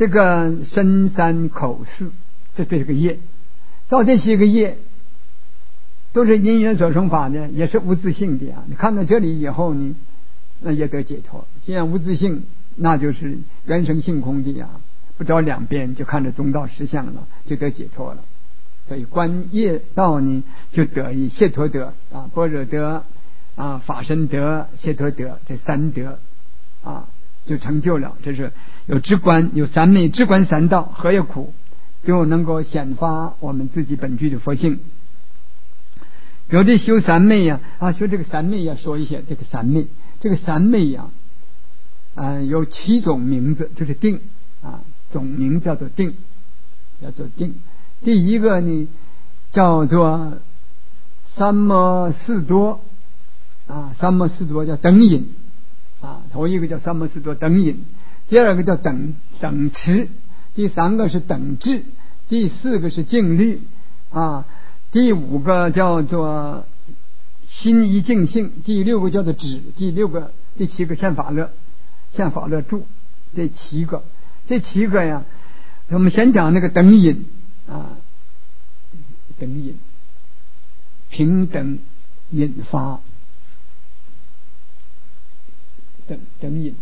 这个身三口四，这是个业。到这些个业都是因缘所生法呢，也是无自性的啊。你看到这里以后呢，那也得解脱。既然无自性，那就是原生性空的呀，不着两边，就看着中道实相了，就得解脱了。所以观业道呢，就得以解脱得啊，般若得啊，法身得，解脱得，这三得啊，就成就了。这是有知观，有三昧，知观三道，何也苦？就能够显发我们自己本具的佛性。有的修三昧呀，修这个三昧呀，说一些这个三昧。这个三昧呀，有7种名字，就是定啊，总名叫做定，叫做定。第一个呢，叫做三摩四多啊，三摩四多叫等引啊，头一个叫三摩四多等引，第二个叫等持，第三个是等至，第四个是静虑啊，第五个叫做心一净性，第六个叫做止，第7个现法乐，现法乐住，这7个呀，我们先讲那个等引啊，等引平等引发，等引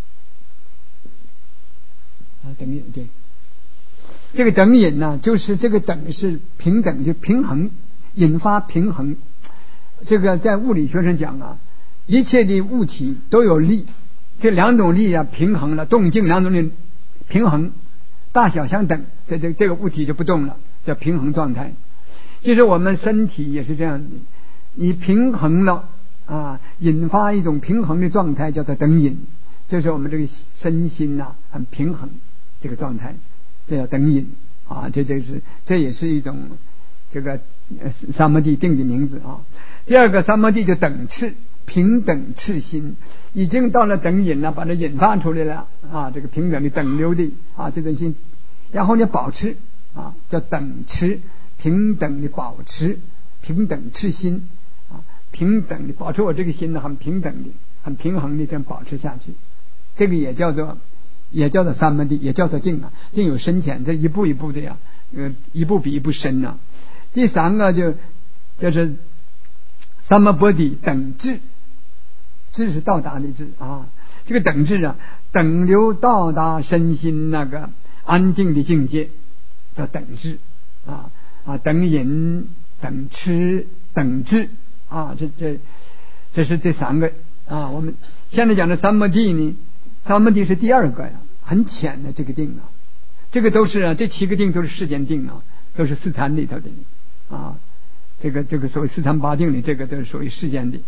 啊，等引对。这个等引呢，就是这个等是平等，就平衡，引发平衡。这个在物理学上讲啊，一切的物体都有力，这两种力啊平衡了，动静两种力平衡，大小相等，这个物体就不动了，叫平衡状态。其实我们身体也是这样的，你平衡了啊，引发一种平衡的状态，叫做等引。这是我们这个身心呐，很平衡这个状态，这叫等引啊。这也是一种这个三摩地定的名字啊。第二个三摩地就等次，平等次心，已经到了等引了，把它引发出来了啊，这个平等的等流的啊这种心，然后呢保持啊，叫等持，平等的保持，平等次心啊，平等的保持我这个心呢，很平等的，很平衡的这样保持下去，这个也叫做三摩地，也叫做定啊，定有深浅，这一步一步的呀，一步比一步深啊。第三个就是三摩波底等至，至是到达的至啊，这个等至啊，等流到达身心那个安定的境界，叫等至啊，等引、等持、等至啊，这是这三个啊。我们现在讲的三摩地呢，三摩地是第二个呀，很浅的这个定啊，这个都是这7个定都是世间定啊，都是四禅里头的啊。这个所谓四禅八定的，这个都是属于世间的。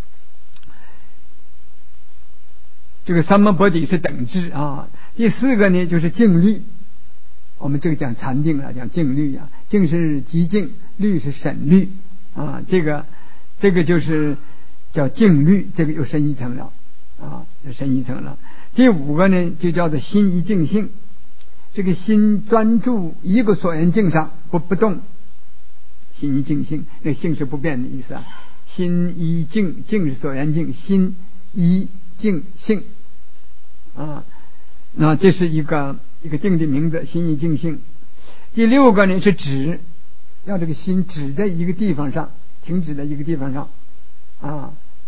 这个三摩波底是等至啊。第4个呢就是静虑，我们这个讲禅定啊，讲静虑啊，静是极静，虑是审虑啊，这个就是叫静虑，这个又深一层了啊，又深一层了。第5个呢就叫做心一净性，这个心专注一个所缘境上，不动，心一净性，那性是不变的意思啊。心一净，净是所缘境，心一净性啊，那这是一个定的名字，心一净性。第6个呢是止，要这个心止在一个地方上，停止在一个地方上啊。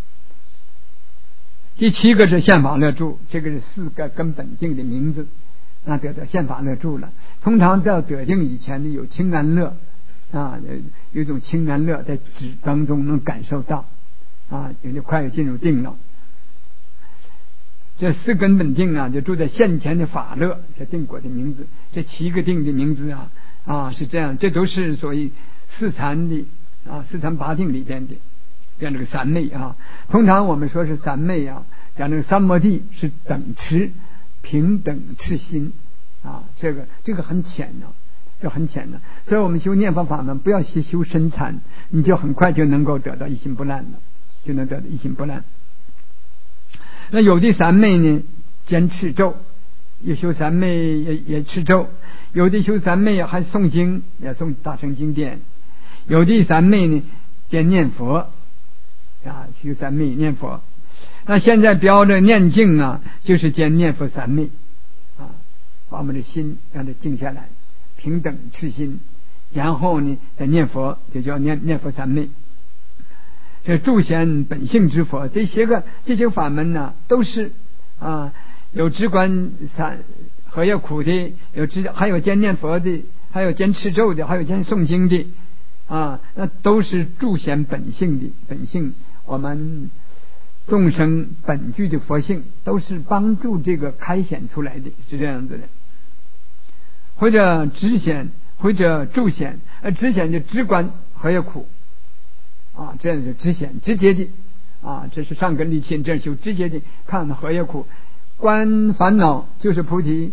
第7个是现法乐住，这个是4个根本定的名字，那得到现法乐住了。通常到得定以前呢，有清安乐啊，有一种清安乐在止当中能感受到啊，也就快要进入定了。这4根本定啊，就住在现前的法乐，这定果的名字。这7个定的名字啊是这样，这都是所谓四禅的啊，四禅八定里边的。像这个三昧啊，通常我们说是三昧啊，讲这个三摩地是等持，平等持心啊，这个很浅的，这很浅的。所以我们修念佛法门，不要修深禅，你就很快就能够得到一心不乱了，就能得到一心不乱。那有的三昧呢，兼持咒，也修三昧也持咒；有的修三昧还诵经，也诵大乘经典；有的三昧呢，兼念佛啊，修三昧念佛。那现在标着念经啊，就是兼念佛三昧啊， 把我们的心让它静下来，平等赤心，然后呢再念佛，就叫念佛三昧。这助显本性之佛，这些法门呢，都是有直观荷叶苦的，还有兼念佛的，还有兼持咒的，还有兼诵经的那都是助显本性，我们众生本具的佛性，都是帮助这个开显出来的，是这样子的。或者直显，或者助显，直显就直观荷叶苦这样是直显直接的这是上根利器，这样修直接的看荷叶苦。观烦恼就是菩提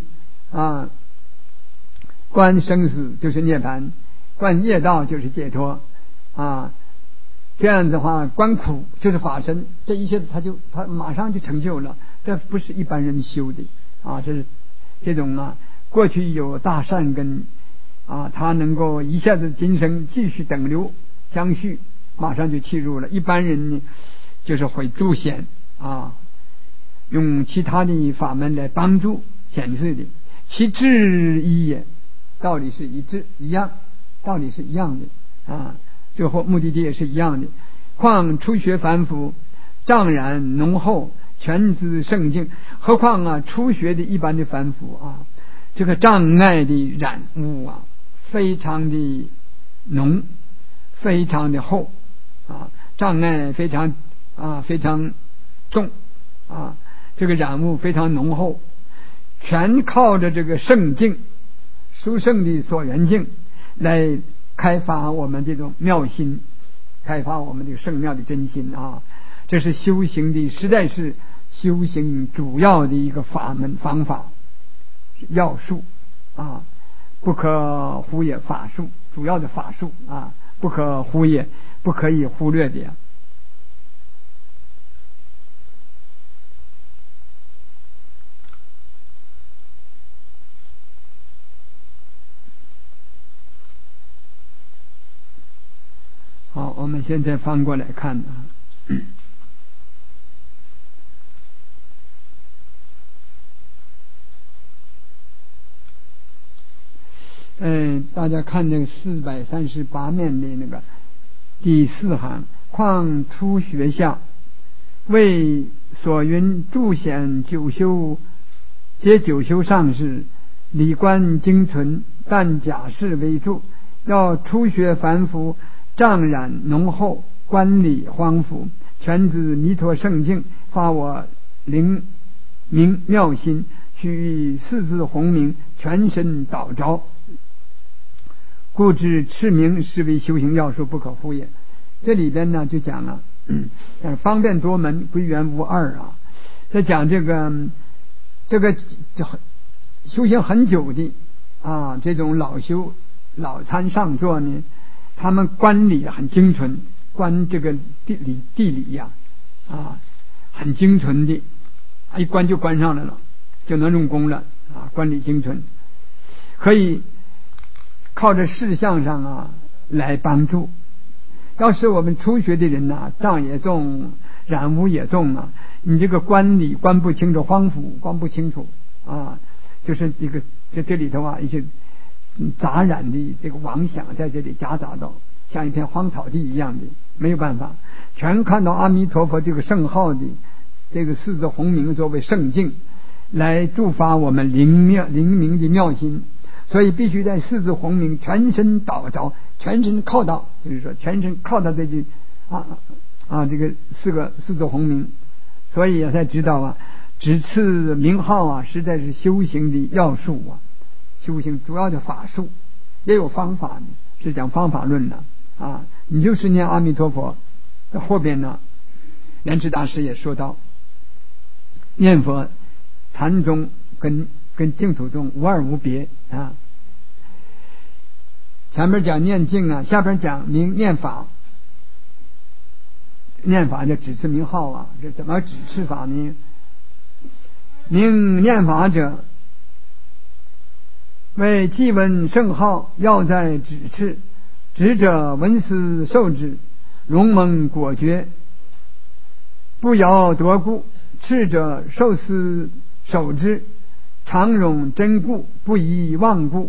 观生死就是涅槃，观业道就是解脱这样的话，观苦就是法身，这一切他马上就成就了，这不是一般人修的这是这种过去有大善根他能够一下子今生继续等流相续，马上就契入了。一般人呢，就是会助显用其他的法门来帮助显示的，其智一也，道理是一样，道理是一样的最后目的地也是一样的。况初学凡夫，障然浓厚，全资圣境。何况初学的一般的凡夫这个障碍的染污非常的浓，非常的厚障碍非常重这个染污非常浓厚，全靠着这个圣境，殊胜的所缘境来开发我们这种妙心，开发我们这个圣妙的真心这是修行的，实在是修行主要的一个法门方法要术不可忽也，法术主要的法术不可忽也，不可以忽略的好，我们现在翻过来看大家看这个438面的那个第4行，况初学下为所云助显九修，皆九修上士，理观精存，但假释为助。要初学凡夫，障染浓厚，观理荒芜，全自弥陀圣境，发我灵明妙心，须四字洪名，全身导着，故知持名是为修行要术，不可忽也。这里边呢就讲了方便多门，归元无二在讲这个修行很久的这种老参上座呢，他们观理很精纯，观这个地理很精纯的一观就观上来了，就能用功了观理精纯，可以靠着事项上来帮助。要是我们初学的人障也重，染污也重你这个观理观不清楚，荒芜观不清楚就是这里头一些杂染的这个妄想在这里夹杂到，像一片荒草地一样的，没有办法全看到阿弥陀佛这个圣号的这个四字洪名作为圣境来助发我们灵明的妙心，所以必须在四字洪名全身导着，全身靠到，就是说全身靠到这句这个四字洪名，所以才知道只次名号实在是修行的要术修行主要的法术，也有方法呢，是讲方法论的你就是念阿弥陀佛。后边呢，莲池大师也说到，念佛禅宗跟净土宗无二无别前面讲念经下边讲念法。念法就指持名号这怎么指持法呢？名念法者，为记闻圣号，要在指持，指者闻思受之，容蒙果觉，不摇夺故；持者受思守之， 常容真故，不宜妄故。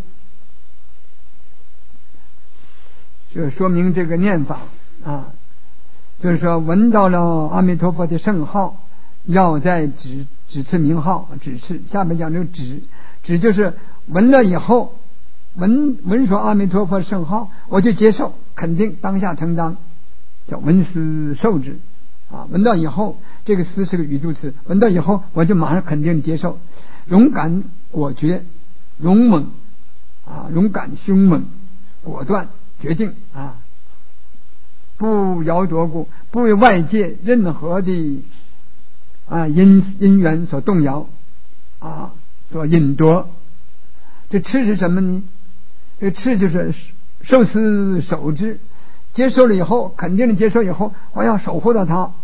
就说明这个念法啊，就是说闻到了阿弥陀佛的圣号，要在指次名号，指次下面讲这个指就是闻了以后，闻说阿弥陀佛圣号，我就接受，肯定当下承担，叫闻思受之啊。闻到以后，这个思是个语助词，闻到以后我就马上肯定接受，勇敢果决，勇猛啊，勇敢凶猛，果断决定啊，不摇夺故，不为外界任何的因缘所动摇啊，所引夺。这次是什么呢？这次就是受思守之，接受了以后，肯定的接受以后，我要守护到它，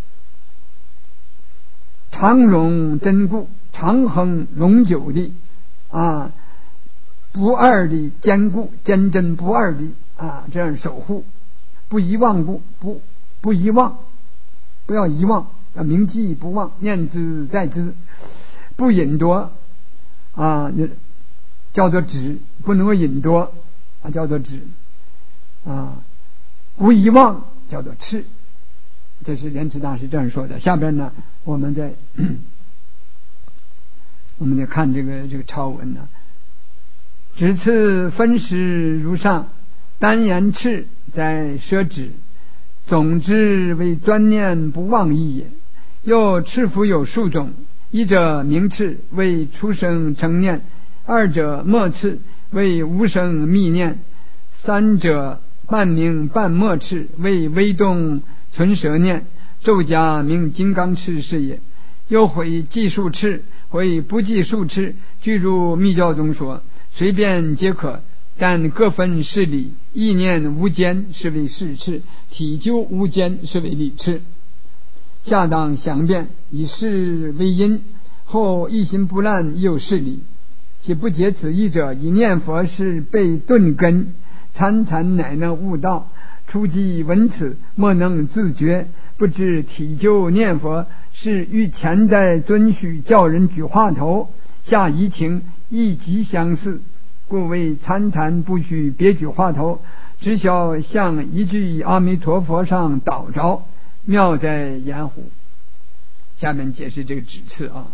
常容真固，长恒永久的啊，不二的坚固，坚贞不二的啊，这样守护，不遗忘故，不遗忘，不要遗忘，要铭记不忘，念之在之，不引夺啊，叫做止，不能够引夺啊，叫做止啊，不遗忘叫做持。这是莲池大师这样说的。下边呢，我们再看这个抄文呢。只次分时如上，单言持在舍止，总之为专念不忘义也。又持福有数种，一者明持为出生成念，二者默持为无生密念，三者半明半默持为微动存舍念，咒家名金刚持是也。又毁计数持，毁不计数持，据如密教中说，随便皆可，但各分事理，意念无间是为事持，体究无间是为理持。下当详辩，以事为因，后一心不乱亦有事理。其不解此意者，以念佛是被顿根，参禅乃能悟道，初即闻此，莫能自觉，不知体究念佛是与前在遵许教人举话头，下移情亦极相似，故为参禅不许别举话头，只晓向一句阿弥陀佛上导着，妙在言乎。下面解释这个指次啊，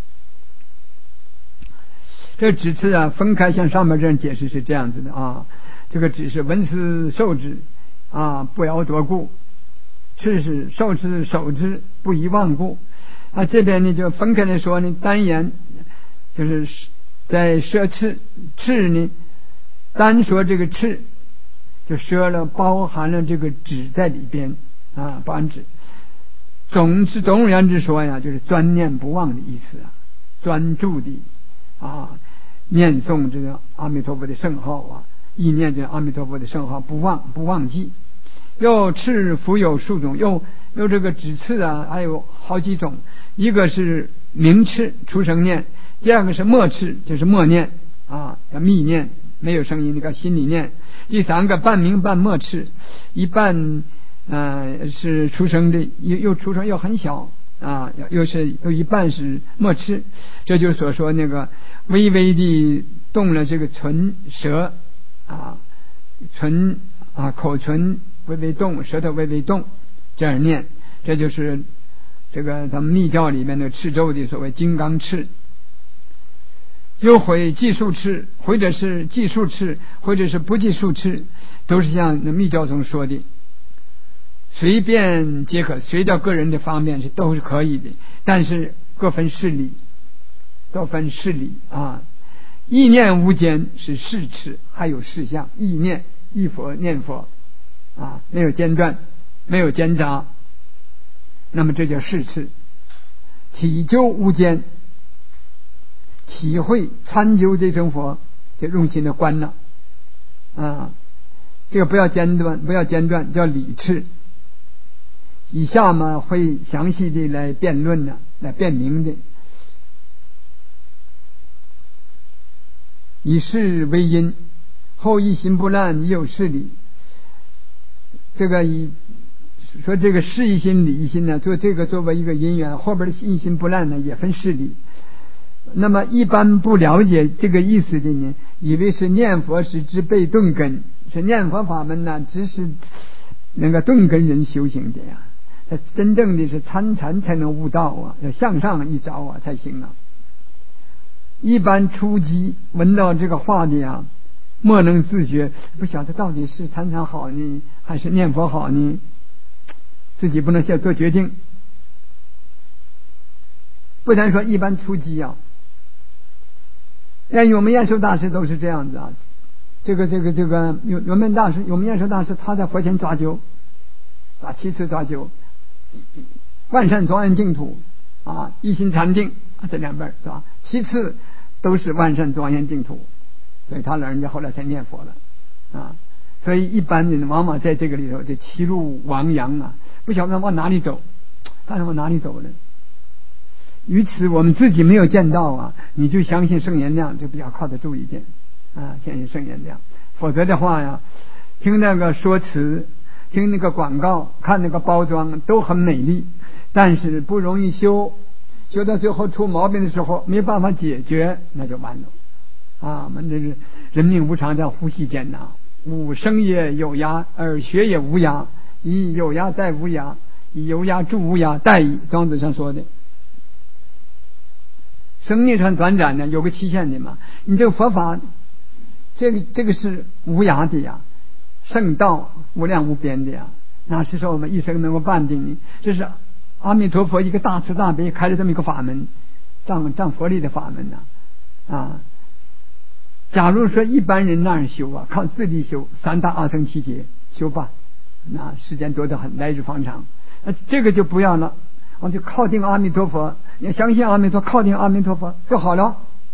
这指次啊，分开像上面这样解释是这样子的啊。这个指是闻思受之啊，不摇夺故；次是受之守之，不遗忘故。啊，这边呢就分开来说呢，单言就是在舍次，次呢单说这个次就舍了，包含了这个指在里边啊，包含指。总而言之说呀，就是专念不忘的意思啊，专注的啊念诵这个阿弥陀佛的圣号啊，意念这个阿弥陀佛的圣号，不忘记。又次福有数种，又这个指次啊，还有好几种。一个是明次出生念，第二个是默次，就是默念啊，叫密念，没有声音那个心里念。第三个半明半默次，一半是出生的，又出生又很小啊，又一半是默次。这就是所说那个微微的动了这个唇舌啊，口唇微微动，舌头微微动，这样念，这就是这个咱们密教里面的持咒的所谓金刚持。又毁计数持，或者是计数持，或者是不计数持，都是像那密教中说的，随便皆可，随着个人的方面都是可以的，但是各分事理，都分事理啊。意念无间是事持，还有事相，意念忆佛念佛啊，没有间断，没有间杂，那么这叫事持。体究无间，体会参究这尊佛，就用心的观了啊，这个不要间断，叫理持。以下嘛会详细的来辩论的，来辩明的。以事为因，后一心不乱，亦有事理。这个说这个事一心理一心呢，做这个作为一个因缘，后边的一心不乱呢也分事理。 那么一般不了解这个意思的呢，以为是念佛是知被顿根，是念佛法门呢，只是那个顿根人修行的呀。他真正的是参禅才能悟道啊，要向上一着啊才行啊。一般初级闻到这个话的呀，莫能自觉，不晓得到底是参禅好呢，还是念佛好呢，自己不能先做决定。不但说一般初级啊，我们延寿大师都是这样子啊。这个有门大师，有门延寿大师，他在佛前抓阄，啊，7次抓阄，万善庄严净土啊，一心禅定啊，这2本是吧？7次都是万善庄严净土，所以他老人家后来才念佛了啊。所以一般人往往在这个里头，这歧路亡羊啊，不晓得往哪里走，但是往哪里走呢？于此我们自己没有见到啊，你就相信圣言量，就比较靠得住一点啊，相信圣言量。否则的话呀，听那个说辞，听那个广告，看那个包装都很美丽，但是不容易修，修到最后出毛病的时候没办法解决，那就完了啊！我们这是人命无常，在呼吸间呐，吾生也有涯，而学也无涯，以有涯代无涯，以有涯助无涯，殆矣。庄子上说的。生命是很短暂的，有个期限的嘛。你这个佛法，这个是无涯的呀，圣道无量无边的呀，哪是说我们一生能够办的呢？这是阿弥陀佛一个大慈大悲开了这么一个法门，仗佛力的法门呐啊。假如说一般人那样修啊，靠自力修3大阿僧祇劫修吧，那时间多得很，来日方长。这个就不要了，我就靠近阿弥陀佛。你相信阿弥陀，靠近阿弥陀佛就好了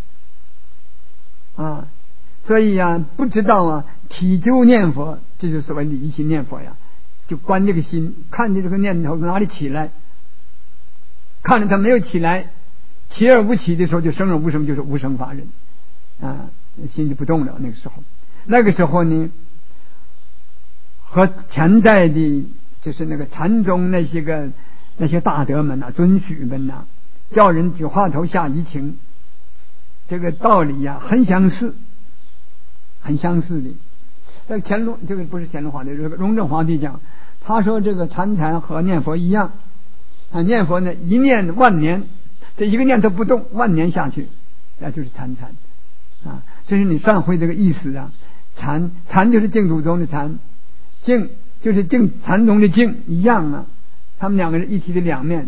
啊！所以呀，不知道啊，体就念佛，这就是所谓理心念佛呀。就观这个心，看见这个念头从哪里起来，看着它没有起来，起而无起的时候，就生而无生，就是无生法忍啊，心就不动了。那个时候呢，和前在的，就是那个禅宗那些大德们呐、尊许们呐。叫人举话头下移情，这个道理呀，很相似的。这个这个不是乾隆皇帝，这个雍正皇帝讲，他说这个参禅和念佛一样啊，念佛呢一念万年，这一个念头不动，万年下去，那就是参啊。这是你上回这个意思啊。禅就是净土宗的禅，净就是禅宗的净一样啊，他们2个是一体的两面。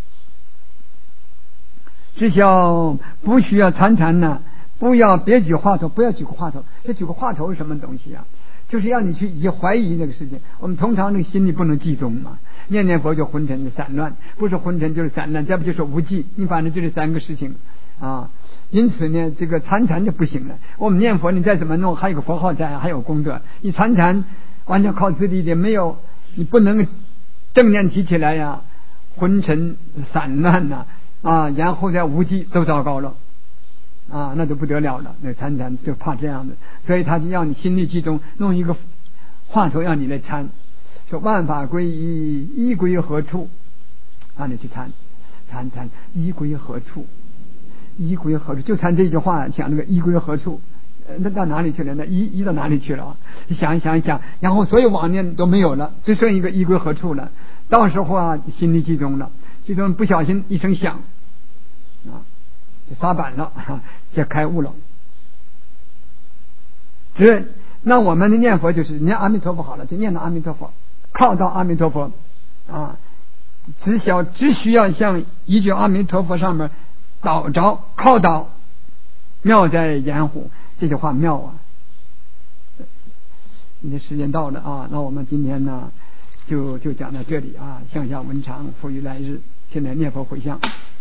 只需不需要参呢，别举话头，不要举个话头。这举个话头是什么东西啊？就是要你去怀疑这个事情。我们通常这个心里不能集中嘛，念佛就昏沉就散乱，不是昏沉就是散乱，再不就是无记。你反正就这3个事情啊。因此呢，这个参就不行了。我们念佛你再怎么弄，还有个佛号在，还有功德。你参完全靠自力的，没有你不能正念提起来呀，昏沉散乱呐。然后再无记都糟糕了啊，那就不得了了。那参就怕这样的，所以他就要你心力集中，弄一个话头让你来参，说万法归一，一归何处？让你去参，一归何处？一归何处？就参这句话，想那个一归何处？那到哪里去了？那一到哪里去了？想一想，然后所有妄念都没有了，只剩一个一归何处了。到时候啊，心力集中了，集中不小心一声响。就撒板了，就开悟了。那我们的念佛就是念阿弥陀佛好了，就念到阿弥陀佛，靠到阿弥陀佛啊，只需要向一句阿弥陀佛上面靠倒，妙在盐湖，这句话妙啊！你的时间到了啊，那我们今天呢就讲到这里啊，向下文长，复于来日。现在念佛回向。